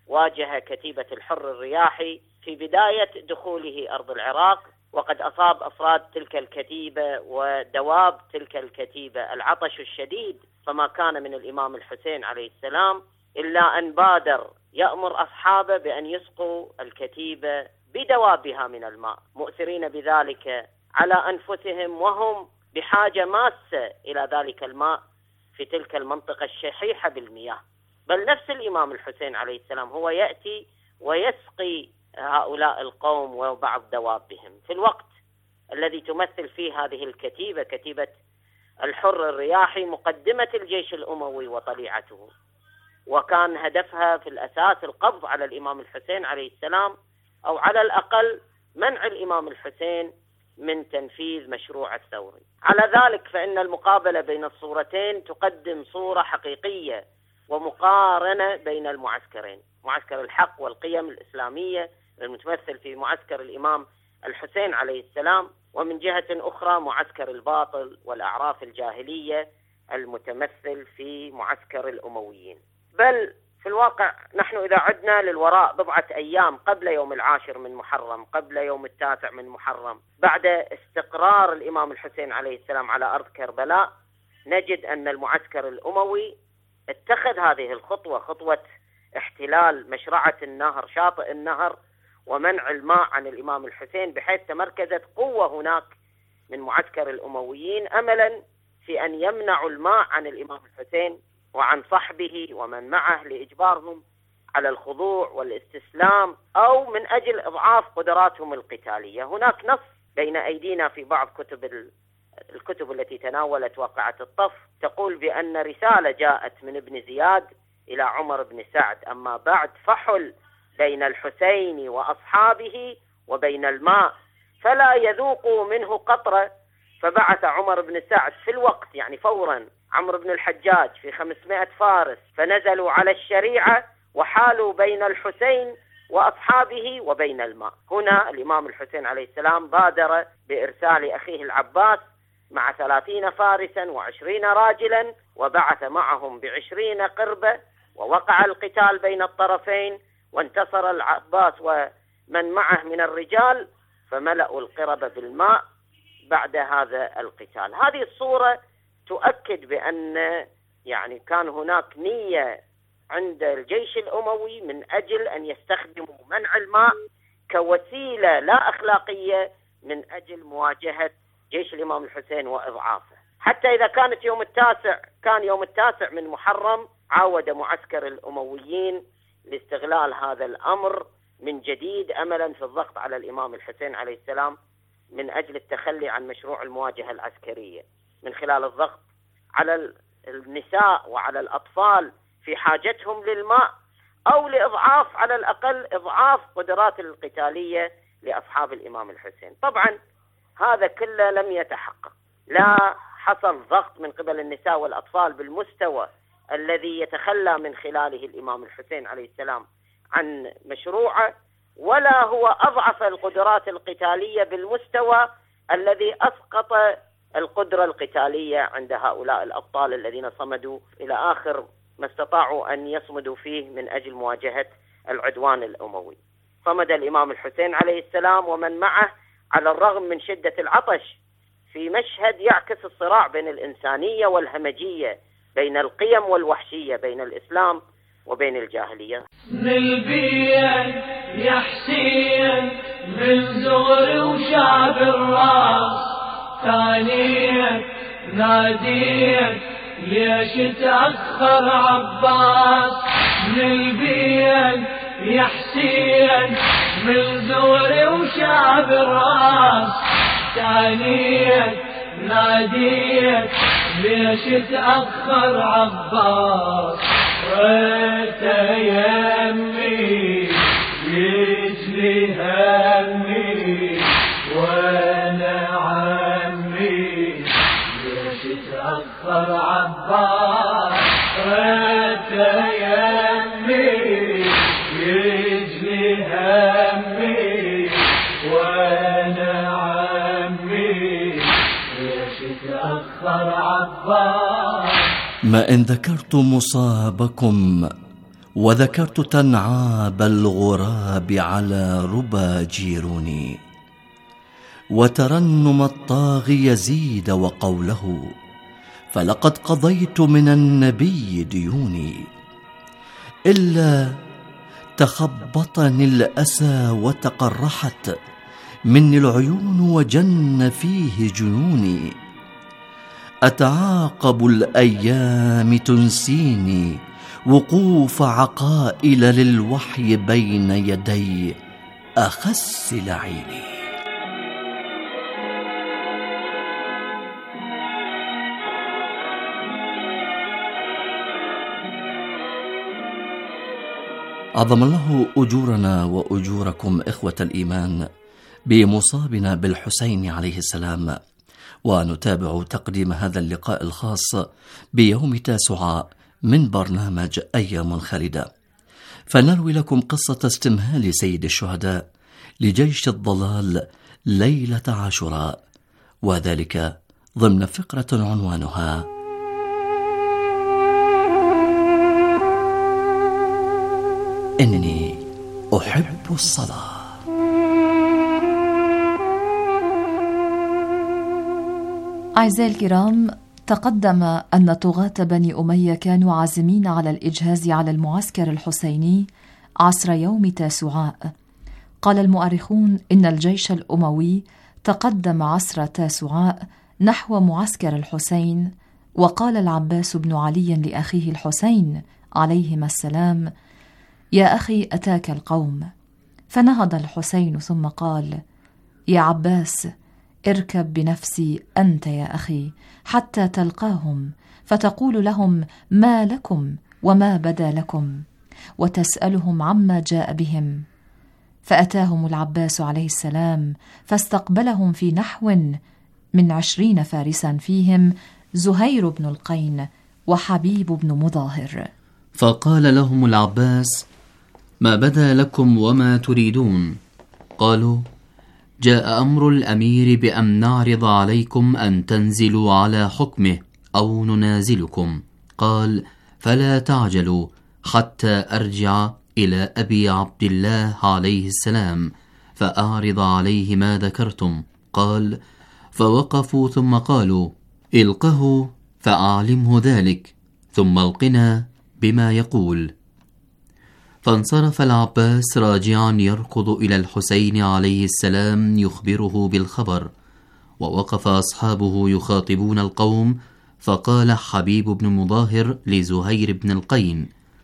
واجه كتيبة الحر الرياحي في بداية دخوله أرض العراق، وقد أصاب أفراد تلك الكتيبة ودواب تلك الكتيبة العطش الشديد، فما كان من الإمام الحسين عليه السلام إلا أن بادر يأمر أصحابه بأن يسقوا الكتيبة بدوابها من الماء، مؤثرين بذلك على أنفسهم وهم بحاجة ماسة إلى ذلك الماء في تلك المنطقة الشحيحة بالمياه. بل نفس الإمام الحسين عليه السلام هو يأتي ويسقي هؤلاء القوم وبعض دوابهم في الوقت الذي تمثل فيه هذه الكتيبة، كتيبة الحر الرياحي، مقدمة الجيش الأموي وطليعته، وكان هدفها في الأساس القبض على الإمام الحسين عليه السلام، أو على الأقل منع الإمام الحسين من تنفيذ مشروع الثوري. على ذلك فإن المقابلة بين الصورتين تقدم صورة حقيقية ومقارنة بين المعسكرين، معسكر الحق والقيم الإسلامية المتمثل في معسكر الإمام الحسين عليه السلام، ومن جهة أخرى معسكر الباطل والأعراف الجاهلية المتمثل في معسكر الأمويين. بل في الواقع نحن إذا عدنا للوراء بضعة أيام قبل يوم 10 من محرم، قبل يوم 9 من محرم، بعد استقرار الإمام الحسين عليه السلام على أرض كربلاء، نجد أن المعسكر الأموي اتخذ هذه الخطوة، خطوة احتلال مشرعة النهر، شاطئ النهر، ومنع الماء عن الإمام الحسين، بحيث تمركزت قوة هناك من معسكر الأمويين أملا في أن يمنعوا الماء عن الإمام الحسين وعن صحبه ومن معه، لإجبارهم على الخضوع والاستسلام أو من أجل إضعاف قدراتهم القتالية. هناك نص بين أيدينا في بعض الكتب التي تناولت واقعة الطف تقول بأن رسالة جاءت من ابن زياد إلى عمر بن سعد: أما بعد فحل بين الحسين وأصحابه وبين الماء فلا يذوقوا منه قطرة. فبعث عمر بن سعد في الوقت، يعني فورا، عمرو بن الحجاج في 500 فارس، فنزلوا على الشريعة وحالوا بين الحسين وأصحابه وبين الماء. هنا الإمام الحسين عليه السلام بادر بإرسال أخيه العباس مع 30 فارسا و20 راجلا، وبعث معهم ب20 قربة، ووقع القتال بين الطرفين، وانتصر العباس ومن معه من الرجال، فملأوا القربة بالماء بعد هذا القتال. هذه الصورة تؤكد بأن يعني كان هناك نية عند الجيش الأموي من أجل أن يستخدموا منع الماء كوسيلة لا أخلاقية من أجل مواجهة جيش الإمام الحسين وإضعافه. حتى إذا كانت يوم 9 من محرم، عاود معسكر الأمويين لاستغلال هذا الأمر من جديد أملا في الضغط على الإمام الحسين عليه السلام من أجل التخلي عن مشروع المواجهة العسكرية، من خلال الضغط على النساء وعلى الأطفال في حاجتهم للماء، أو لإضعاف على الأقل إضعاف قدرات القتالية لأصحاب الإمام الحسين. طبعا هذا كله لم يتحقق، لا حصل ضغط من قبل النساء والأطفال بالمستوى الذي يتخلى من خلاله الإمام الحسين عليه السلام عن مشروعه، ولا هو أضعف القدرات القتالية بالمستوى الذي أسقط القدرة القتالية عند هؤلاء الأبطال الذين صمدوا إلى آخر ما استطاعوا أن يصمدوا فيه من أجل مواجهة العدوان الأموي. صمد الإمام الحسين عليه السلام ومن معه على الرغم من شدة العطش في مشهد يعكس الصراع بين الإنسانية والهمجية، بين القيم والوحشية، بين الإسلام وبين الجاهلية. نلبيك يا حسين من زغر وشعب الراس، ثانيك ناديك ليش تأخر عباس. نلبيك يا حسين من زغر وشعب الراس، ثانيك ناديك ليش تأخر عباس. وانت يمي يجلي همي وانا عمي ليش تأخر عباس. وانت يمي يجلي همي وانا عمي ليش تأخر عباس. ما إن ذكرت مصابكم وذكرت تنعاب الغراب على ربى جيروني، وترنم الطاغي يزيد وقوله فلقد قضيت من النبي ديوني. إلا تخبطني الأسى وتقرحت مني العيون وجن فيه جنوني. أتعاقب الأيام تنسيني وقوف عقائل للوحي بين يدي أخس لعيني. عظم الله أجورنا وأجوركم إخوة الإيمان بمصابنا بالحسين عليه السلام. ونتابع تقديم هذا اللقاء الخاص بيوم تاسعاء من برنامج أيام خالدة، فنروي لكم قصة استمهال سيد الشهداء لجيش الضلال ليلة عاشوراء، وذلك ضمن فقرة عنوانها إنني أحب الصلاة. أعزائي الكرام، تقدم أن طغاة بني أمية كانوا عازمين على الإجهاز على المعسكر الحسيني عصر يوم تاسعاء. قال المؤرخون إن الجيش الأموي تقدم عصر تاسعاء نحو معسكر الحسين، وقال العباس بن علي لأخيه الحسين عليهما السلام: يا أخي أتاك القوم. فنهض الحسين ثم قال: يا عباس، اركب بنفسي أنت يا أخي حتى تلقاهم، فتقول لهم ما لكم وما بدا لكم، وتسألهم عما جاء بهم. فأتاهم العباس عليه السلام فاستقبلهم في نحو من 20 فارسا، فيهم زهير بن القين وحبيب بن مظاهر. فقال لهم العباس: ما بدا لكم وما تريدون؟ قالوا: جاء أمر الأمير بأن نعرض عليكم أن تنزلوا على حكمه أو ننازلكم. قال: فلا تعجلوا حتى أرجع إلى أبي عبد الله عليه السلام فأعرض عليه ما ذكرتم. قال: فوقفوا ثم قالوا: إلقه فأعلمه ذلك، ثم القنا بما يقول. فانصرف العباس راجعا يركض إلى الحسين عليه السلام يخبره بالخبر، ووقف أصحابه يخاطبون القوم. فقال حبيب بن مظاهر لزهير بن القين: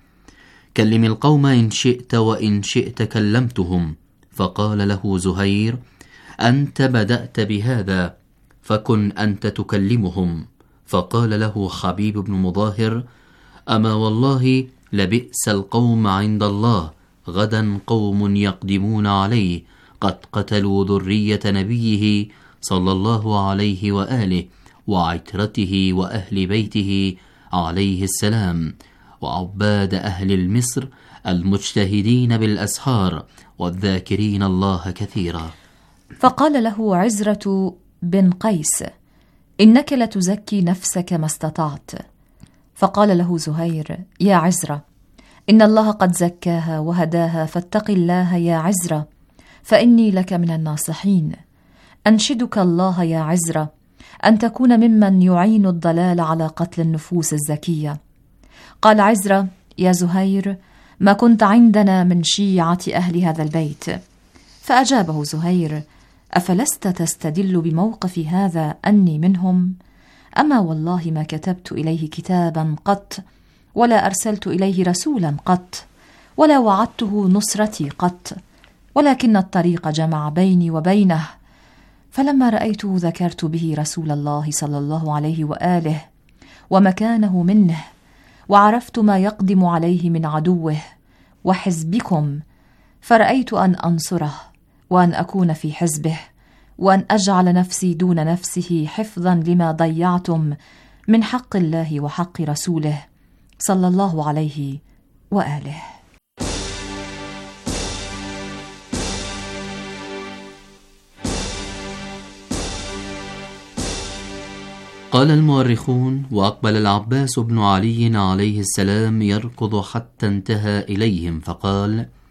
كلم القوم إن شئت، وإن شئت كلمتهم. فقال له زهير: أنت بدأت بهذا، فكن أنت تكلمهم. فقال له حبيب بن مظاهر: أما والله لبئس القوم عند الله، غدا قوم يقدمون عليه قد قتلوا ذرية نبيه صلى الله عليه وآله وعترته وأهل بيته عليه السلام، وعباد أهل المصر المجتهدين بالأسحار والذاكرين الله كثيرا. فقال له عزرة بن قيس: إنك لتزكي نفسك ما استطعت. فقال له زهير: يا عزرة، إن الله قد زكاها وهداها، فاتق الله يا عزرة، فإني لك من الناصحين. أنشدك الله يا عزرة أن تكون ممن يعين الضلال على قتل النفوس الزكية. قال عزرة: يا زهير، ما كنت عندنا من شيعة أهل هذا البيت. فأجابه زهير: أفلست تستدل بموقفي هذا أني منهم؟ أما والله ما كتبت إليه كتابا قط، ولا أرسلت إليه رسولا قط، ولا وعدته نصرتي قط، ولكن الطريق جمع بيني وبينه. فلما رأيته ذكرت به رسول الله صلى الله عليه وآله ومكانه منه، وعرفت ما يقدم عليه من عدوه وحزبكم، فرأيت أن أنصره وأن أكون في حزبه، وأن أجعل نفسي دون نفسه حفظا لما ضيعتم من حق الله وحق رسوله صلى الله عليه وآله. قال المؤرخون: وأقبل العباس بن علي عليه السلام يركض حتى انتهى إليهم فقال: